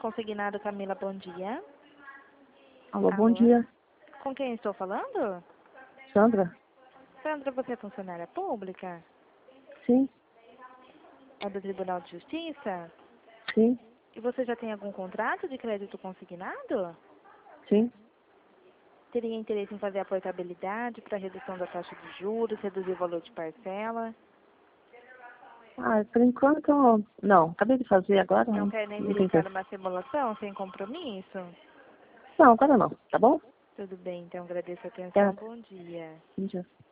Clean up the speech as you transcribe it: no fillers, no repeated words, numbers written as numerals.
Consignado Camila, bom dia. Alô, Alô? bom dia. Com quem estou falando? Sandra? Sandra, você é funcionária pública? Sim, É do Tribunal de Justiça? sim, E você já tem algum contrato de crédito consignado? sim. Teria interesse em fazer a portabilidade para redução da taxa de juros, reduzir o valor de parcela? Ah, por enquanto, não. Acabei de fazer agora, Não não, quer nem não tem verificar tempo. uma simulação sem compromisso? Não, agora não, tá bom? Tudo bem, então agradeço a É, atenção. Bom dia. bom dia.